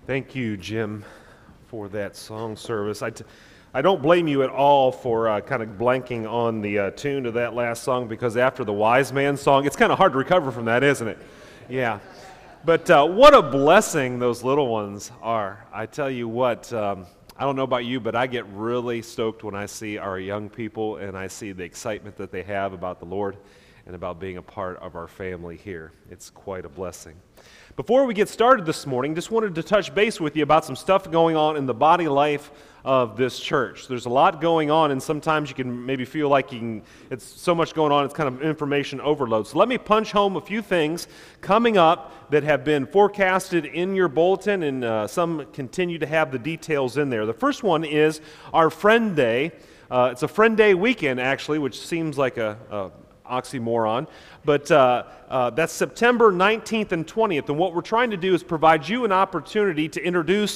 Thank you, Jim, for that song service. I don't blame you at all for kind of blanking on the tune to that last song, because after the Wise Man song, it's kind of hard to recover from that, isn't it? Yeah. But what a blessing those little ones are. I tell you what, I don't know about you, but I get really stoked when I see our young people and I see the excitement that they have about the Lord and about being a part of our family here. It's quite a blessing. Before we get started this morning, just wanted to touch base with you about some stuff going on in the body life of this church. There's a lot going on, and sometimes you can maybe feel like it's so much going on, it's kind of information overload. So let me punch home a few things coming up that have been forecasted in your bulletin, and some continue to have the details in there. The first one is our Friend Day. It's a Friend Day weekend, actually, which seems like a oxymoron, but that's September 19th and 20th, and what we're trying to do is provide you an opportunity to introduce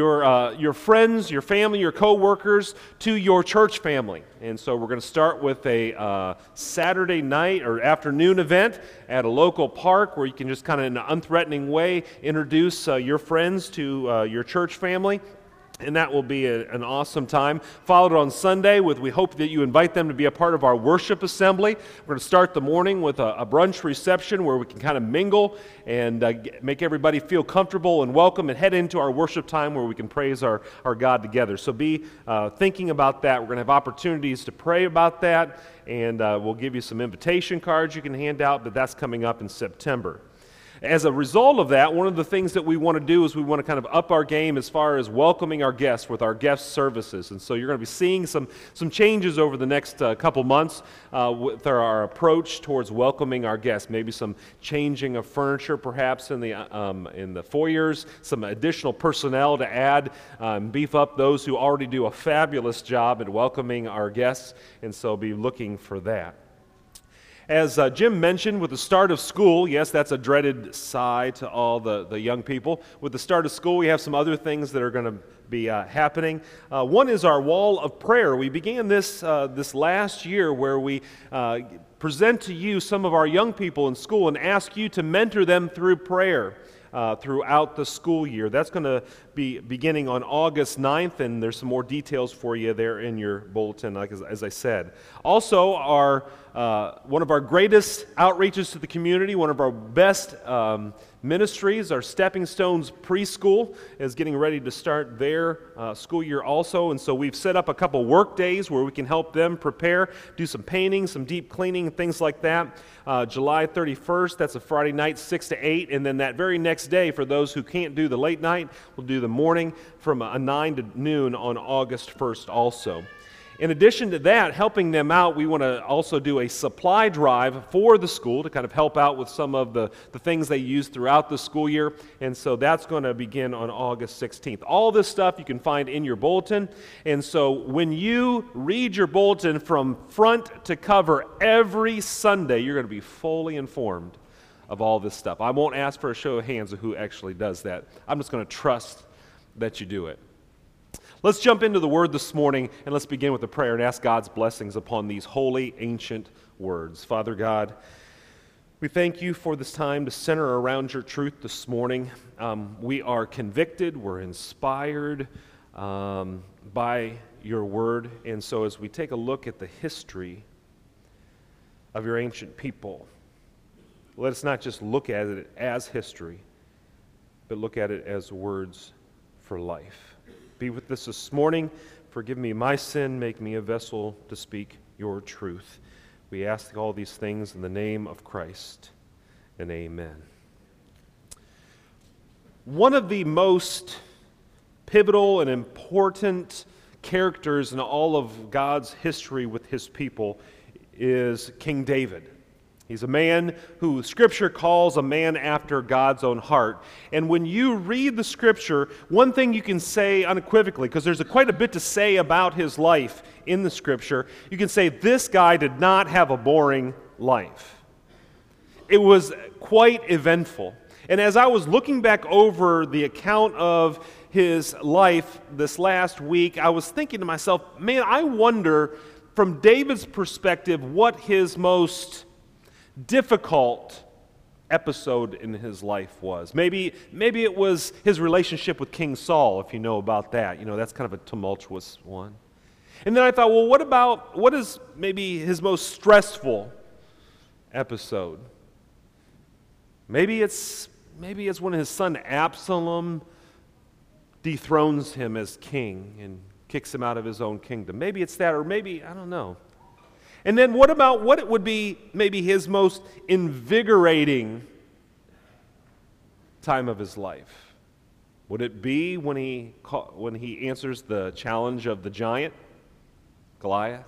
your friends, your family, your co-workers to your church family. And so we're going to start with a Saturday night or afternoon event at a local park where you can just kind of in an unthreatening way introduce your friends to your church family. And that will be an awesome time. Followed on Sunday we hope that you invite them to be a part of our worship assembly. We're going to start the morning with a brunch reception where we can kind of mingle and make everybody feel comfortable and welcome, and head into our worship time where we can praise our God together. So be thinking about that. We're going to have opportunities to pray about that, and we'll give you some invitation cards you can hand out, but that's coming up in September. As a result of that, one of the things that we want to do is we want to kind of up our game as far as welcoming our guests with our guest services. And so you're going to be seeing some changes over the next couple months with our approach towards welcoming our guests. Maybe some changing of furniture perhaps in the foyers, some additional personnel to add, beef up those who already do a fabulous job at welcoming our guests. And so be looking for that. As Jim mentioned, with the start of school, yes, that's a dreaded sigh to all the young people. With the start of school, we have some other things that are going to be happening. One is our wall of prayer. We began this last year where we present to you some of our young people in school and ask you to mentor them through prayer throughout the school year. That's going to be beginning on August 9th, and there's some more details for you there in your bulletin, as I said. Also, one of our greatest outreaches to the community, one of our best ministries, our Stepping Stones Preschool, is getting ready to start their school year also, and so we've set up a couple work days where we can help them prepare, do some painting, some deep cleaning, things like that. July 31st, that's a Friday night, 6 to 8, and then that very next day, for those who can't do the late night, we'll do the morning from 9 to noon on August 1st also. In addition to that, helping them out, we want to also do a supply drive for the school to kind of help out with some of the things they use throughout the school year, and so that's going to begin on August 16th. All this stuff you can find in your bulletin, and so when you read your bulletin from front to cover every Sunday, you're going to be fully informed of all this stuff. I won't ask for a show of hands of who actually does that. I'm just going to trust that you do it. Let's jump into the Word this morning, and let's begin with a prayer and ask God's blessings upon these holy, ancient words. Father God, we thank you for this time to center around your truth this morning. We are convicted, we're inspired by your Word, and so as we take a look at the history of your ancient people, let us not just look at it as history, but look at it as words for life. Be with us this morning. Forgive me my sin. Make me a vessel to speak your truth. We ask all these things in the name of Christ, and amen. One of the most pivotal and important characters in all of God's history with his people is King David. He's a man who Scripture calls a man after God's own heart. And when you read the Scripture, one thing you can say unequivocally, because there's quite a bit to say about his life in the Scripture, you can say this guy did not have a boring life. It was quite eventful. And as I was looking back over the account of his life this last week, I was thinking to myself, man, I wonder from David's perspective what his most difficult episode in his life was. Maybe it was his relationship with King Saul, if you know about that. You know, that's kind of a tumultuous one. And then I thought, well, what is maybe his most stressful episode? Maybe it's when his son Absalom dethrones him as king and kicks him out of his own kingdom. Maybe it's that, or maybe, I don't know. And then what about what it would be maybe his most invigorating time of his life? Would it be when he answers the challenge of the giant, Goliath?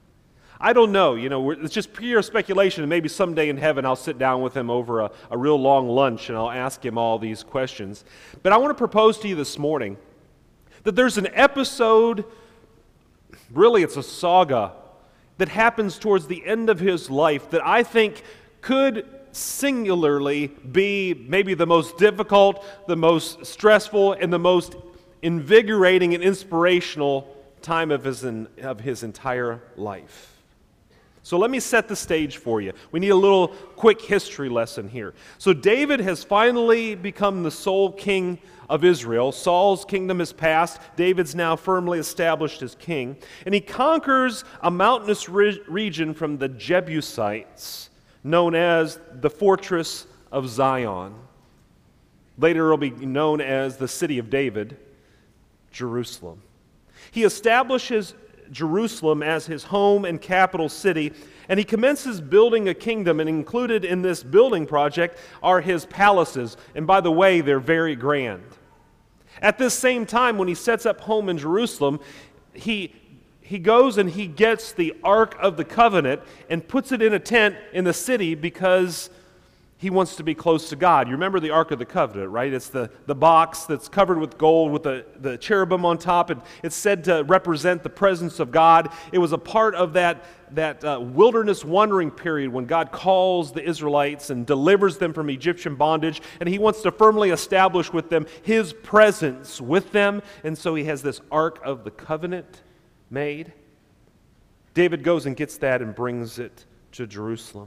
I don't know. You know, it's just pure speculation, and maybe someday in heaven I'll sit down with him over a real long lunch and I'll ask him all these questions. But I want to propose to you this morning that there's an episode, really it's a saga, that happens towards the end of his life that I think could singularly be maybe the most difficult, the most stressful, and the most invigorating and inspirational time of his entire life. So let me set the stage for you. We need a little quick history lesson here. So David has finally become the sole king of Israel. Saul's kingdom has passed. David's now firmly established as king. And he conquers a mountainous region from the Jebusites known as the Fortress of Zion. Later it will be known as the City of David, Jerusalem. He establishes Jerusalem as his home and capital city, and he commences building a kingdom, and included in this building project are his palaces, and by the way, they're very grand. At this same time, when he sets up home in Jerusalem, he goes and he gets the Ark of the Covenant and puts it in a tent in the city because he wants to be close to God. You remember the Ark of the Covenant, right? It's the box that's covered with gold with the cherubim on top. And it's said to represent the presence of God. It was a part of that wilderness wandering period when God calls the Israelites and delivers them from Egyptian bondage. And he wants to firmly establish with them his presence with them. And so he has this Ark of the Covenant made. David goes and gets that and brings it to Jerusalem.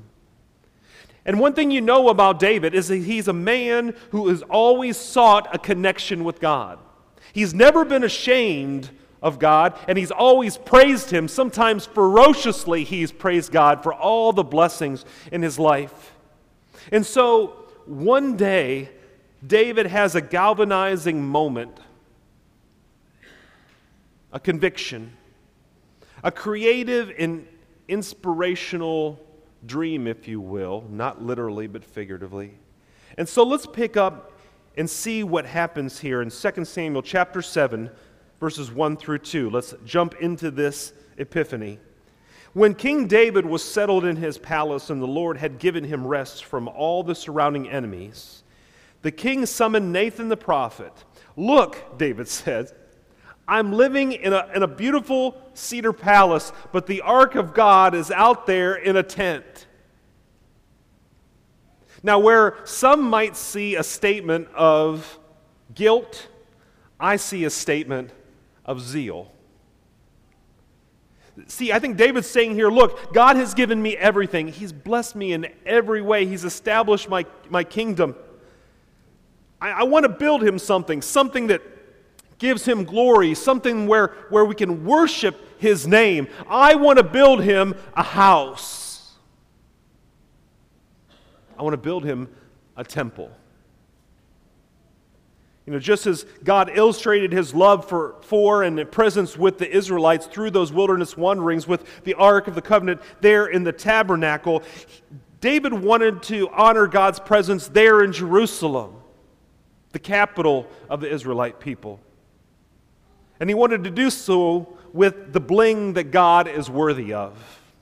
And one thing you know about David is that he's a man who has always sought a connection with God. He's never been ashamed of God, and he's always praised Him. Sometimes ferociously he's praised God for all the blessings in his life. And so one day, David has a galvanizing moment, a conviction, a creative and inspirational dream, if you will, not literally but figuratively. And so let's pick up and see what happens here in 2 Samuel chapter 7, verses 1 through 2. Let's jump into this epiphany. When King David was settled in his palace and the Lord had given him rest from all the surrounding enemies, the king summoned Nathan the prophet. "Look," David said, "I'm living in a beautiful cedar palace, but the ark of God is out there in a tent." Now, where some might see a statement of guilt, I see a statement of zeal. See, I think David's saying here, look, God has given me everything. He's blessed me in every way. He's established my kingdom. I want to build him something that gives him glory, something where we can worship his name. I want to build him a house. I want to build him a temple. You know, just as God illustrated his love for and presence with the Israelites through those wilderness wanderings with the Ark of the Covenant there in the tabernacle, David wanted to honor God's presence there in Jerusalem, the capital of the Israelite people. And he wanted to do so with the bling that God is worthy of.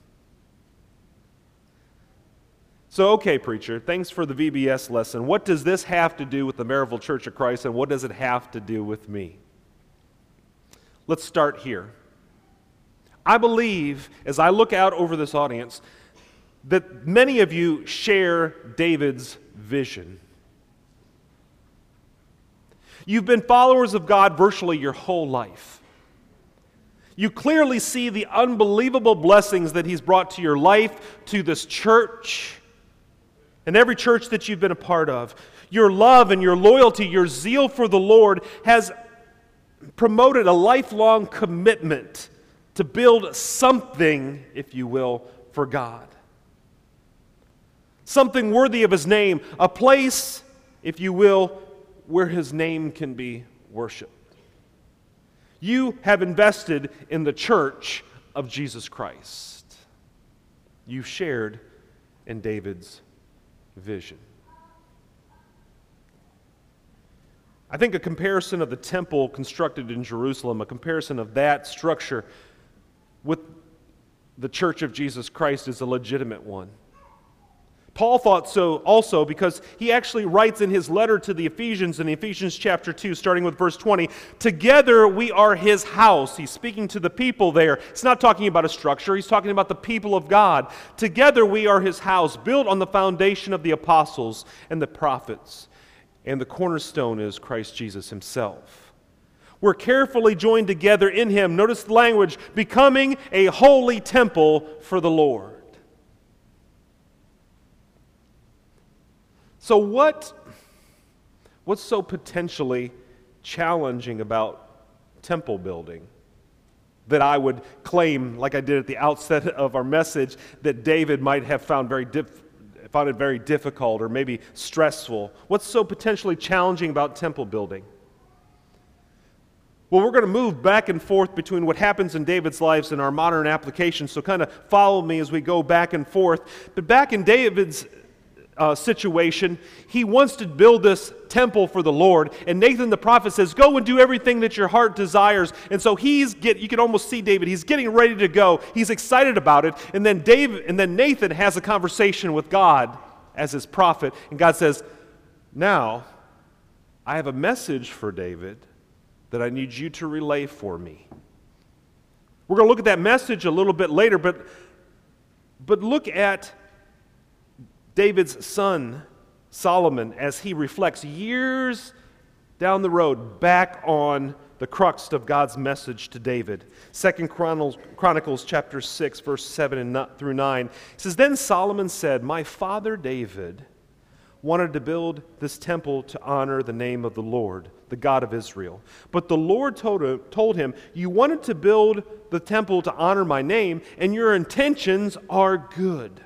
So, okay, preacher, thanks for the VBS lesson. What does this have to do with the Maryville Church of Christ, and what does it have to do with me? Let's start here. I believe, as I look out over this audience, that many of you share David's vision. You've been followers of God virtually your whole life. You clearly see the unbelievable blessings that He's brought to your life, to this church. and every church that you've been a part of, your love and your loyalty, your zeal for the Lord has promoted a lifelong commitment to build something, if you will, for God. Something worthy of His name, a place, if you will, where His name can be worshiped. You have invested in the church of Jesus Christ. You've shared in David's vision. I think a comparison of the temple constructed in Jerusalem, a comparison of that structure with the church of Jesus Christ is a legitimate one. Paul thought so also because he actually writes in his letter to the Ephesians in Ephesians chapter 2, starting with verse 20, together we are His house. He's speaking to the people there. He's not talking about a structure. He's talking about the people of God. Together we are His house, built on the foundation of the apostles and the prophets. And the cornerstone is Christ Jesus Himself. We're carefully joined together in Him. Notice the language, becoming a holy temple for the Lord. So what's so potentially challenging about temple building that I would claim, like I did at the outset of our message, that David might have found found it very difficult or maybe stressful? What's so potentially challenging about temple building? Well, we're going to move back and forth between what happens in David's lives and our modern application, so kind of follow me as we go back and forth. But back in David's situation, he wants to build this temple for the Lord, and Nathan the prophet says, go and do everything that your heart desires. And so you can almost see David, he's getting ready to go, he's excited about it, and then Nathan has a conversation with God as his prophet, and God says, now I have a message for David that I need you to relay for me. We're going to look at that message a little bit later, but look at David's son, Solomon, as he reflects years down the road back on the crux of God's message to David. 2 Chronicles chapter 6, verse 7 through 9. It says, then Solomon said, my father David wanted to build this temple to honor the name of the Lord, the God of Israel. But the Lord told him, you wanted to build the temple to honor my name, and your intentions are good.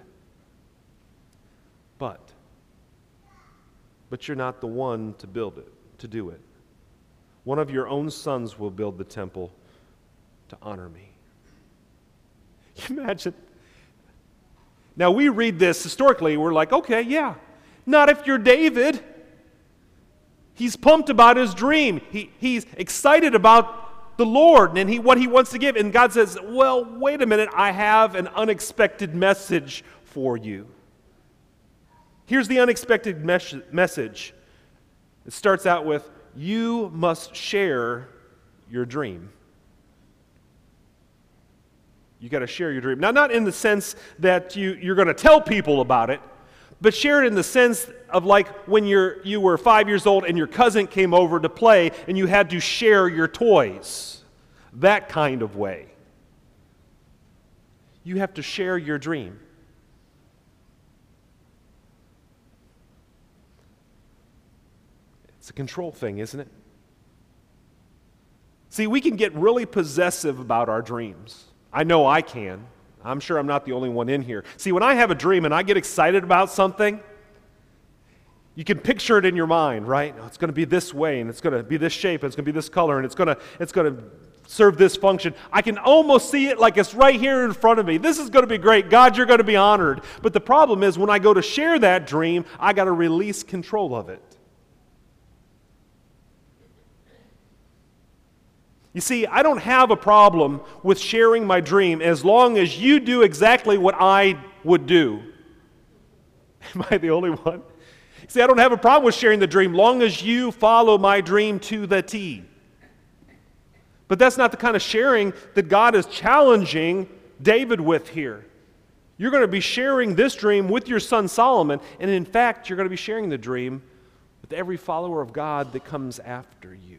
But you're not the one to build it, to do it. One of your own sons will build the temple to honor me. Can you imagine? Now we read this historically, we're like, okay, yeah. Not if you're David. He's pumped about his dream. He's excited about the Lord and what he wants to give. And God says, well, wait a minute, I have an unexpected message for you. Here's the unexpected message. It starts out with, you must share your dream. You got to share your dream. Now, not in the sense that you're going to tell people about it, but share it in the sense of like when you were 5 years old and your cousin came over to play and you had to share your toys. That kind of way. You have to share your dream. It's a control thing, isn't it? See, we can get really possessive about our dreams. I know I can. I'm sure I'm not the only one in here. See, when I have a dream and I get excited about something, you can picture it in your mind, right? Oh, it's going to be this way, and it's going to be this shape, and it's going to be this color, and it's going to serve this function. I can almost see it like it's right here in front of me. This is going to be great. God, you're going to be honored. But the problem is when I go to share that dream, I got to release control of it. You see, I don't have a problem with sharing my dream as long as you do exactly what I would do. Am I the only one? See, I don't have a problem with sharing the dream long as you follow my dream to the T. But that's not the kind of sharing that God is challenging David with here. You're going to be sharing this dream with your son Solomon, and in fact, you're going to be sharing the dream with every follower of God that comes after you.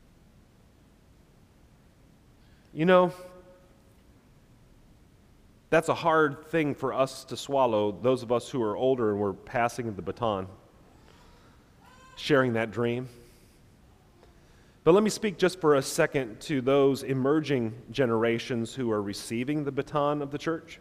You know, That's a hard thing for us to swallow, those of us who are older and we're passing the baton, sharing that dream. But let me speak just for a second to those emerging generations who are receiving the baton of the church.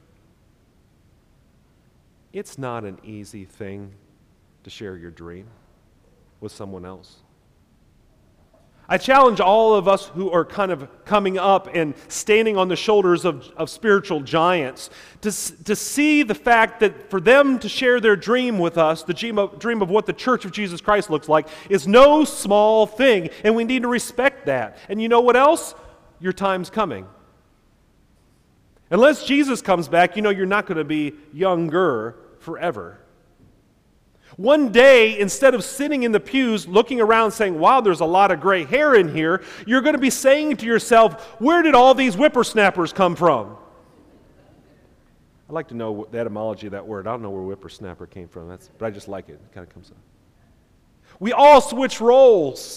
It's not an easy thing to share your dream with someone else. I challenge all of us who are kind of coming up and standing on the shoulders of spiritual giants to see the fact that for them to share their dream with us, the dream of what the Church of Jesus Christ looks like, is no small thing, and we need to respect that. And you know what else? Your time's coming. Unless Jesus comes back, you know you're not going to be younger forever. One day, instead of sitting in the pews looking around saying, wow, there's a lot of gray hair in here, you're going to be saying to yourself, where did all these whippersnappers come from? I'd like to know the etymology of that word. I don't know where whippersnapper came from, but I just like it. It kind of comes up. We all switch roles.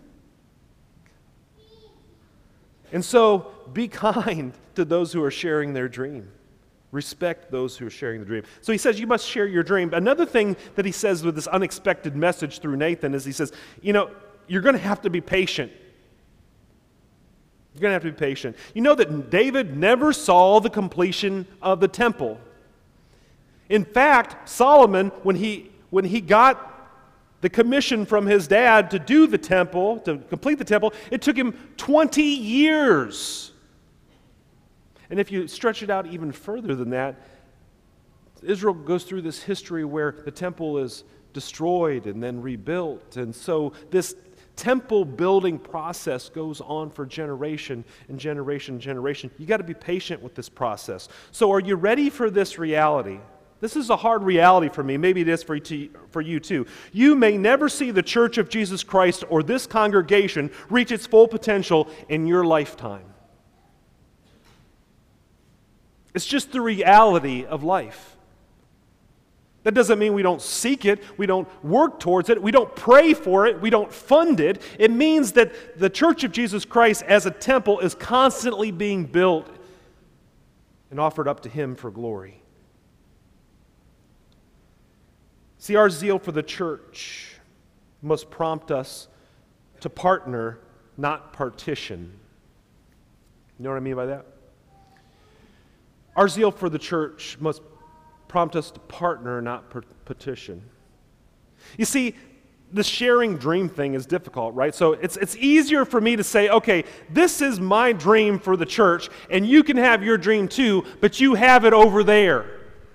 And so, be kind to those who are sharing their dream. Respect those who are sharing the dream. So he says you must share your dream. Another thing that he says with this unexpected message through Nathan is he says, you're going to have to be patient. You're going to have to be patient. You know that David never saw the completion of the temple. In fact, Solomon, when he got the commission from his dad to do the temple, to complete the temple, it took him 20 years. And if you stretch it out even further than that, Israel goes through this history where the temple is destroyed and then rebuilt. And so this temple building process goes on for generation and generation and generation. You got to be patient with this process. So are you ready for this reality? This is a hard reality for me. Maybe it is for you too. You may never see the Church of Jesus Christ or this congregation reach its full potential in your lifetime. It's just the reality of life. That doesn't mean we don't seek it, we don't work towards it, we don't pray for it, we don't fund it. It means that the Church of Jesus Christ as a temple is constantly being built and offered up to Him for glory. See, our zeal for the church must prompt us to partner, not partition. You know what I mean by that? Our zeal for the church must prompt us to partner, not petition. You see, the sharing dream thing is difficult, right? So it's easier for me to say, okay, this is my dream for the church, and you can have your dream too, but you have it over there.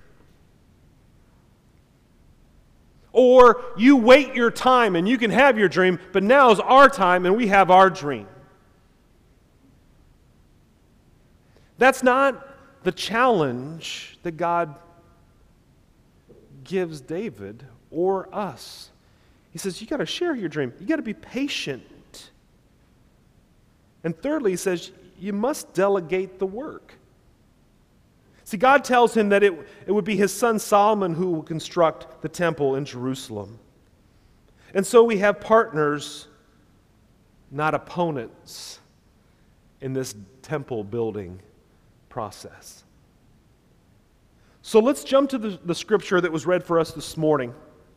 Or you wait your time and you can have your dream, but now's our time and we have our dream. That's not the challenge that God gives David or us. He says, you got to share your dream. You got to be patient. And thirdly, he says, you must delegate the work. See, God tells him that it would be his son Solomon who will construct the temple in Jerusalem. And so we have partners, not opponents, in this temple building process. So let's jump to the scripture that was read for us this morning.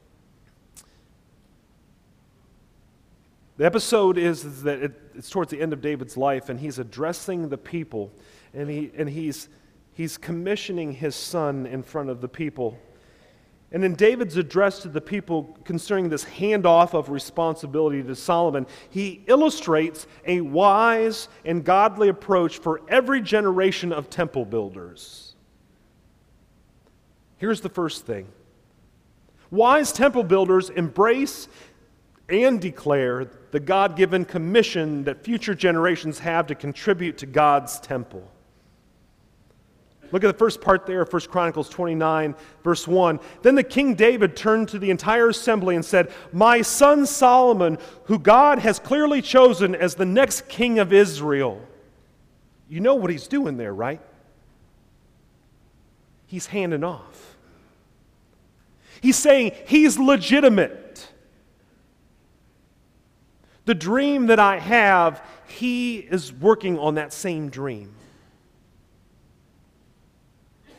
The episode is that it's towards the end of David's life, and he's addressing the people, and he's commissioning his son in front of the people. And in David's address to the people concerning this handoff of responsibility to Solomon, he illustrates a wise and godly approach for every generation of temple builders. Here's the first thing. Wise temple builders embrace and declare the God-given commission that future generations have to contribute to God's temple. Look at the first part there, 1 Chronicles 29, verse 1. Then the King David turned to the entire assembly and said, "My son Solomon, who God has clearly chosen as the next king of Israel." You know what he's doing there, right? He's handing off. He's saying he's legitimate. The dream that I have, he is working on that same dream.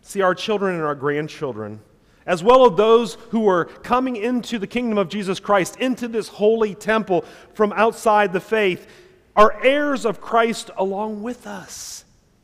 See, our children and our grandchildren, as well as those who are coming into the kingdom of Jesus Christ, into this holy temple from outside the faith, are heirs of Christ along with us.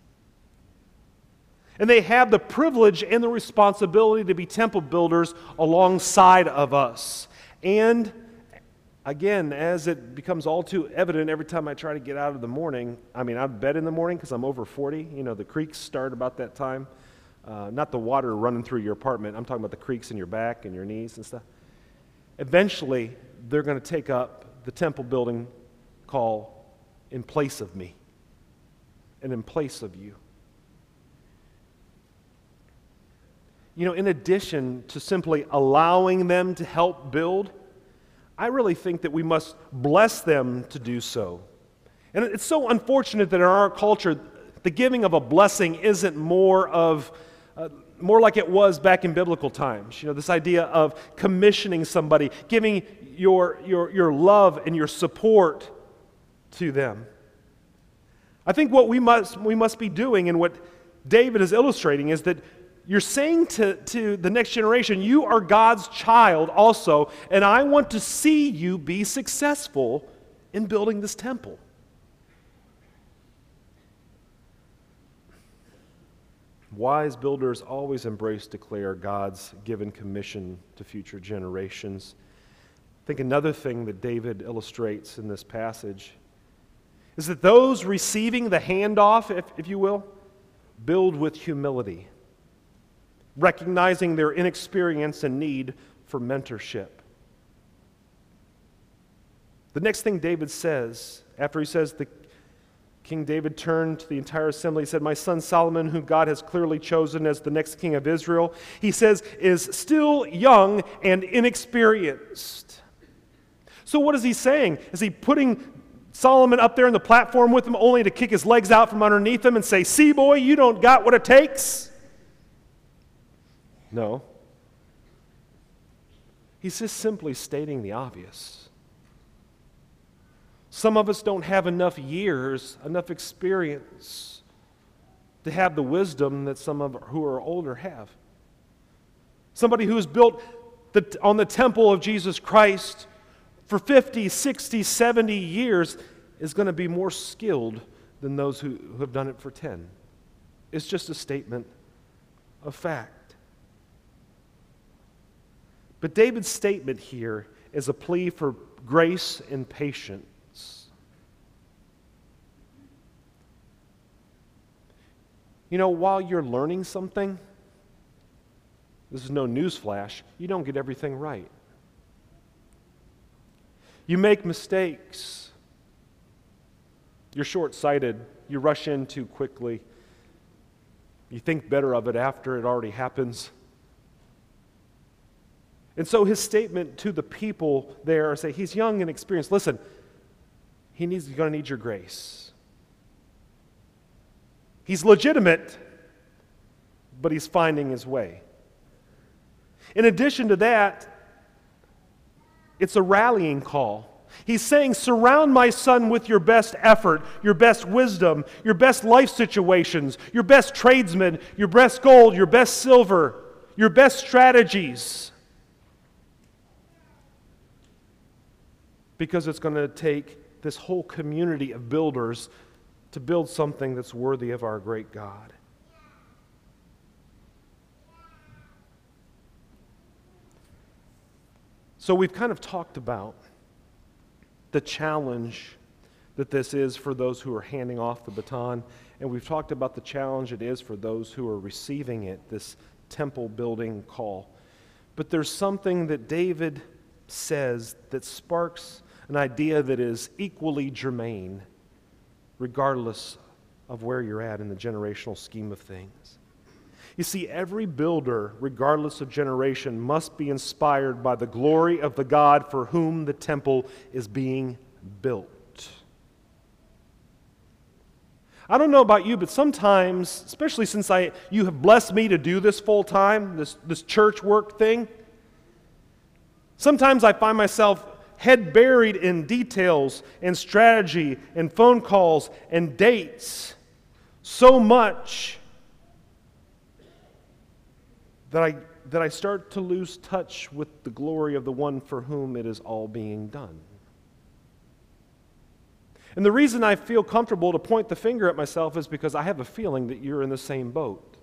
And they have the privilege and the responsibility to be temple builders alongside of us. And again, as it becomes all too evident every time I try to get out of the morning, out of bed in the morning because I'm over 40. You know, the creeks start about that time. Not the water running through your apartment. I'm talking about the creeks in your back and your knees and stuff. Eventually, they're going to take up the temple building call in place of me and in place of you. You know, in addition to simply allowing them to help build, I really think that we must bless them to do so. And it's so unfortunate that in our culture, the giving of a blessing isn't more like it was back in biblical times. You know, this idea of commissioning somebody, giving your love and your support to them. I think what we must be doing, and what David is illustrating, is that you're saying to the next generation, you are God's child also, and I want to see you be successful in building this temple. Wise builders always declare God's given commission to future generations. I think another thing that David illustrates in this passage is that those receiving the handoff, if you will, build with humility, recognizing their inexperience and need for mentorship. The next thing David says, after he says King David turned to the entire assembly, he said, "My son Solomon, whom God has clearly chosen as the next king of Israel," he says, "is still young and inexperienced." So what is he saying? Is he putting Solomon up there on the platform with him only to kick his legs out from underneath him and say, "See, boy, you don't got what it takes"? No. He's just simply stating the obvious. Some of us don't have enough years, enough experience to have the wisdom that some of who are older have. Somebody who's built on the temple of Jesus Christ for 50, 60, 70 years is going to be more skilled than those who have done it for 10. It's just a statement of fact. But David's statement here is a plea for grace and patience. You know, while you're learning something, this is no newsflash, you don't get everything right. You make mistakes. You're short-sighted. You rush in too quickly. You think better of it after it already happens. And so his statement to the people there, say he's young and experienced. Listen, he's going to need your grace. He's legitimate, but he's finding his way. In addition to that, it's a rallying call. He's saying, surround my son with your best effort, your best wisdom, your best life situations, your best tradesmen, your best gold, your best silver, your best strategies. Because it's going to take this whole community of builders to build something that's worthy of our great God. So we've kind of talked about the challenge that this is for those who are handing off the baton, and we've talked about the challenge it is for those who are receiving it, this temple building call. But there's something that David says that sparks an idea that is equally germane, regardless of where you're at in the generational scheme of things. You see, every builder, regardless of generation, must be inspired by the glory of the God for whom the temple is being built. I don't know about you, but sometimes, especially since you have blessed me to do this full time, this church work thing, sometimes I find myself head buried in details and strategy and phone calls and dates so much that I start to lose touch with the glory of the one for whom it is all being done. And the reason I feel comfortable to point the finger at myself is because I have a feeling that you're in the same boat.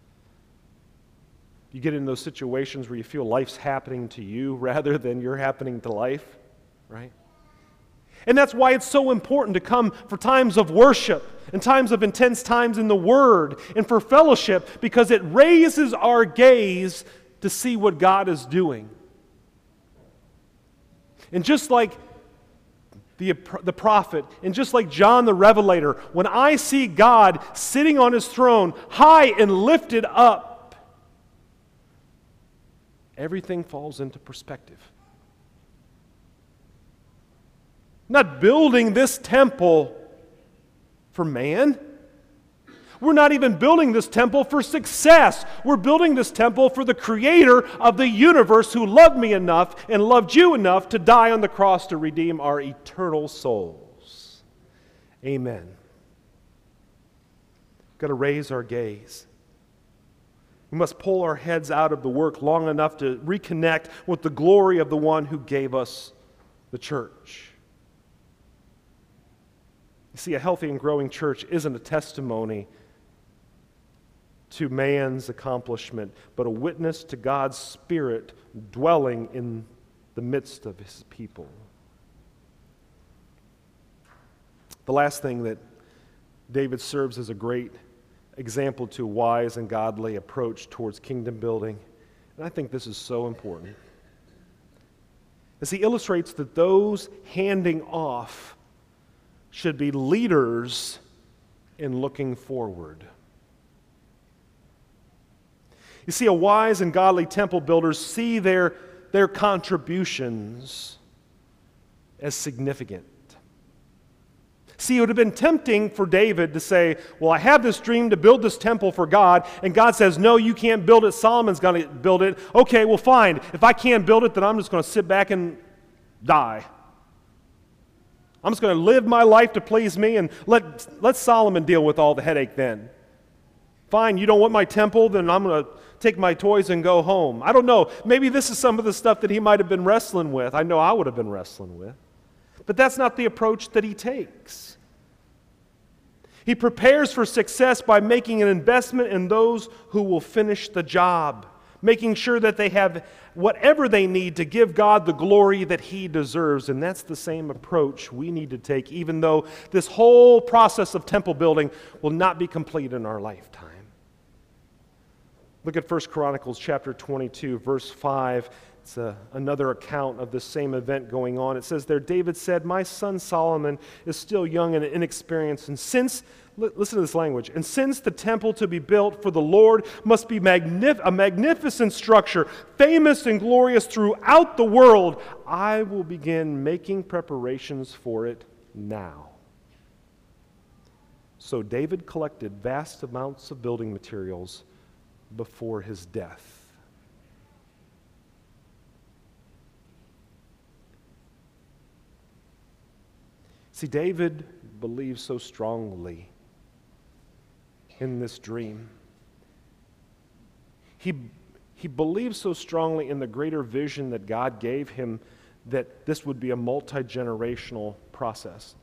You get in those situations where you feel life's happening to you rather than you're happening to life, right? And that's why it's so important to come for times of worship and times of intense times in the Word and for fellowship, because it raises our gaze to see what God is doing. And just like the prophet, and just like John the Revelator, when I see God sitting on His throne, high and lifted up, everything falls into perspective. Not building this temple for man. We're not even building this temple for success. We're building this temple for the Creator of the universe, who loved me enough and loved you enough to die on the cross to redeem our eternal souls. Amen. We've got to raise our gaze. We must pull our heads out of the work long enough to reconnect with the glory of the one who gave us the church. You see, a healthy and growing church isn't a testimony to man's accomplishment, but a witness to God's Spirit dwelling in the midst of His people. The last thing that David serves as a great example to a wise and godly approach towards kingdom building, and I think this is so important, as he illustrates that those handing off should be leaders in looking forward. You see, a wise and godly temple builders see their contributions as significant. See, it would have been tempting for David to say, well, I have this dream to build this temple for God, and God says, no, you can't build it, Solomon's going to build it. Okay, well, fine. If I can't build it, then I'm just going to sit back and die. I'm just going to live my life to please me, and let Solomon deal with all the headache then. Fine, you don't want my temple, then I'm going to take my toys and go home. I don't know. Maybe this is some of the stuff that he might have been wrestling with. I know I would have been wrestling with. But that's not the approach that he takes. He prepares for success by making an investment in those who will finish the job, making sure that they have whatever they need to give God the glory that He deserves. And that's the same approach we need to take, even though this whole process of temple building will not be complete in our lifetime. Look at 1 Chronicles chapter 22, verse 5. It's another account of this same event going on. It says there, David said, my son Solomon is still young and inexperienced, and listen to this language, and since the temple to be built for the Lord must be a magnificent structure, famous and glorious throughout the world, I will begin making preparations for it now. So David collected vast amounts of building materials before his death. See, David believed so strongly in this dream. He believed so strongly in the greater vision that God gave him that this would be a multi-generational process.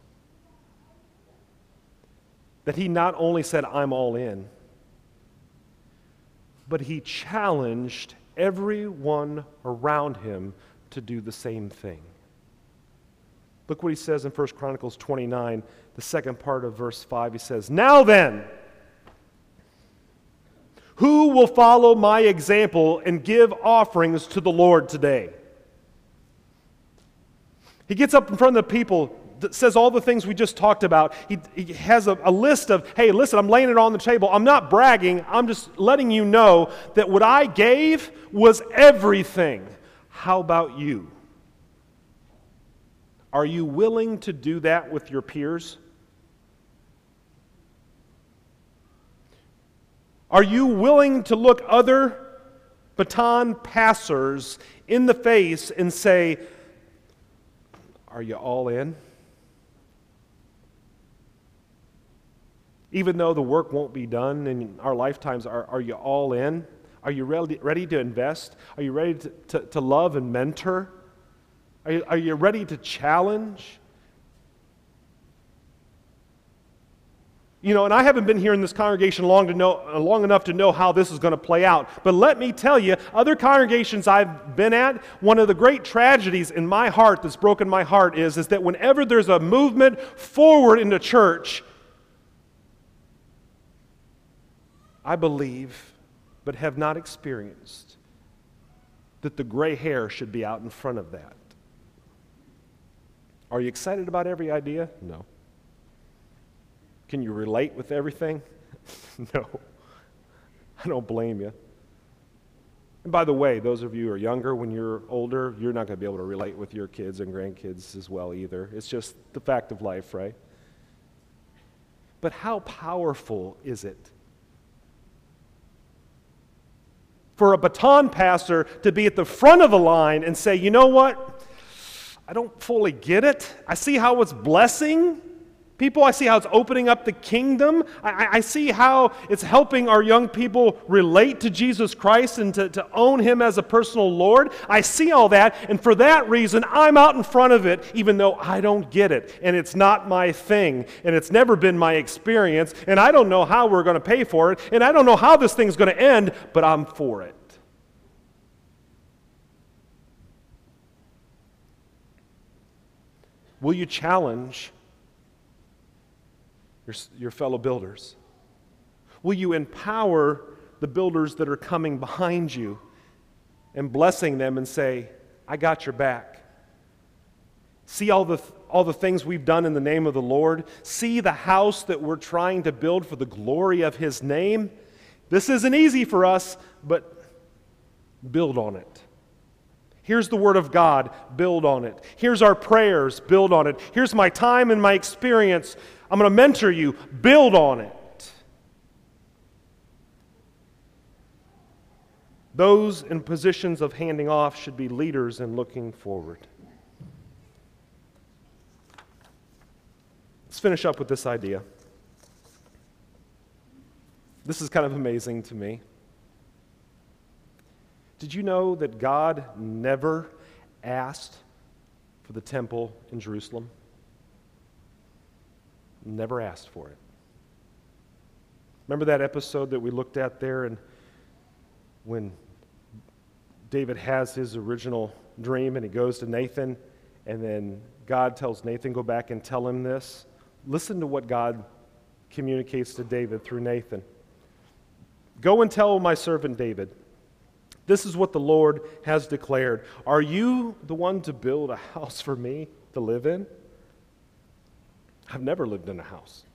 That he not only said, I'm all in, but he challenged everyone around him to do the same thing. Look what he says in 1 Chronicles 29, the second part of verse 5. He says, now then, who will follow my example and give offerings to the Lord today? He gets up in front of the people, says all the things we just talked about. He has a list of, hey, listen, I'm laying it on the table. I'm not bragging. I'm just letting you know that what I gave was everything. How about you? Are you willing to do that with your peers? Are you willing to look other baton passers in the face and say, are you all in? Even though the work won't be done in our lifetimes, are you all in? Are you ready to invest? Are you ready to love and mentor? Are you ready to challenge? You know, and I haven't been here in this congregation long enough to know how this is going to play out. But let me tell you, other congregations I've been at, one of the great tragedies in my heart that's broken my heart is that whenever there's a movement forward in the church, I believe, but have not experienced, that the gray hair should be out in front of that. Are you excited about every idea? No. Can you relate with everything? No. I don't blame you. And by the way, those of you who are younger, when you're older, you're not going to be able to relate with your kids and grandkids as well either. It's just the fact of life, right? But how powerful is it for a baton passer to be at the front of the line and say, you know what? I don't fully get it. I see how it's blessing people. I see how it's opening up the kingdom. I see how it's helping our young people relate to Jesus Christ and to own Him as a personal Lord. I see all that, and for that reason, I'm out in front of it, even though I don't get it, and it's not my thing, and it's never been my experience, and I don't know how we're going to pay for it, and I don't know how this thing's going to end, but I'm for it. Will you challenge your fellow builders? Will you empower the builders that are coming behind you and blessing them and say, I got your back? See all the things we've done in the name of the Lord? See the house that we're trying to build for the glory of His name? This isn't easy for us, but build on it. Here's the Word of God, build on it. Here's our prayers, build on it. Here's my time and my experience. I'm going to mentor you, build on it. Those in positions of handing off should be leaders and looking forward. Let's finish up with this idea. This is kind of amazing to me. Did you know that God never asked for the temple in Jerusalem? Never asked for it. Remember that episode that we looked at there, and when David has his original dream and he goes to Nathan, and then God tells Nathan, go back and tell him this? Listen to what God communicates to David through Nathan. Go and tell my servant David, this is what the Lord has declared. Are you the one to build a house for me to live in? I've never lived in a house.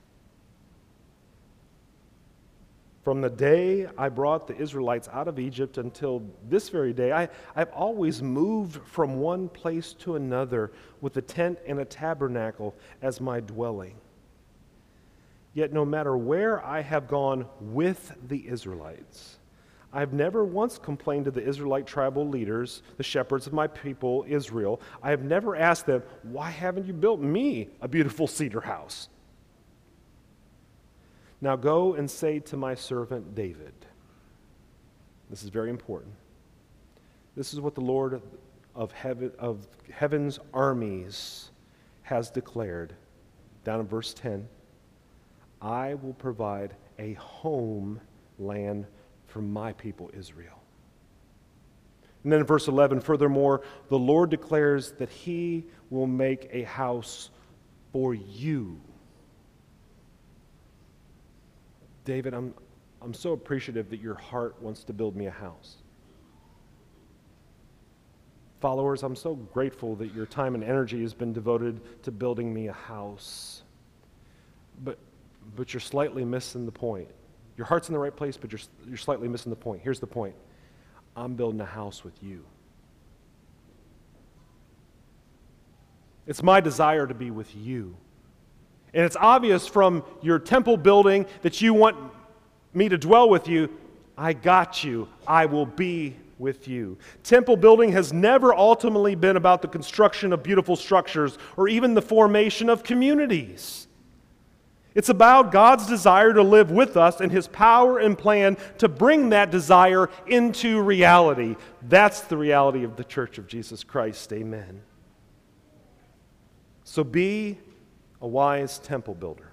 From the day I brought the Israelites out of Egypt until this very day, I've always moved from one place to another with a tent and a tabernacle as my dwelling. Yet no matter where I have gone with the Israelites, I've never once complained to the Israelite tribal leaders, the shepherds of my people, Israel. I have never asked them, why haven't you built me a beautiful cedar house? Now go and say to my servant David, this is very important. This is what the Lord of heaven's armies has declared. Down in verse 10, I will provide a homeland for my people Israel. And then in verse 11, furthermore, the Lord declares that He will make a house for you. David, I'm so appreciative that your heart wants to build me a house. Followers, I'm so grateful that your time and energy has been devoted to building me a house. But you're slightly missing the point. Your heart's in the right place, but you're slightly missing the point. Here's the point. I'm building a house with you. It's my desire to be with you. And it's obvious from your temple building that you want me to dwell with you. I got you. I will be with you. Temple building has never ultimately been about the construction of beautiful structures or even the formation of communities. It's about God's desire to live with us and His power and plan to bring that desire into reality. That's the reality of the Church of Jesus Christ. Amen. So be a wise temple builder,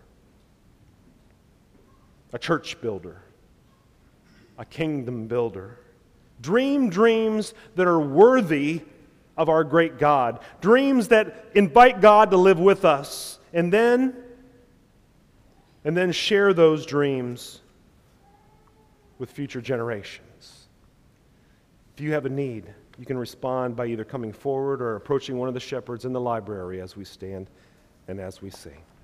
a church builder, a kingdom builder. Dream dreams that are worthy of our great God. Dreams that invite God to live with us. And then share those dreams with future generations. If you have a need, you can respond by either coming forward or approaching one of the shepherds in the library as we stand and as we sing.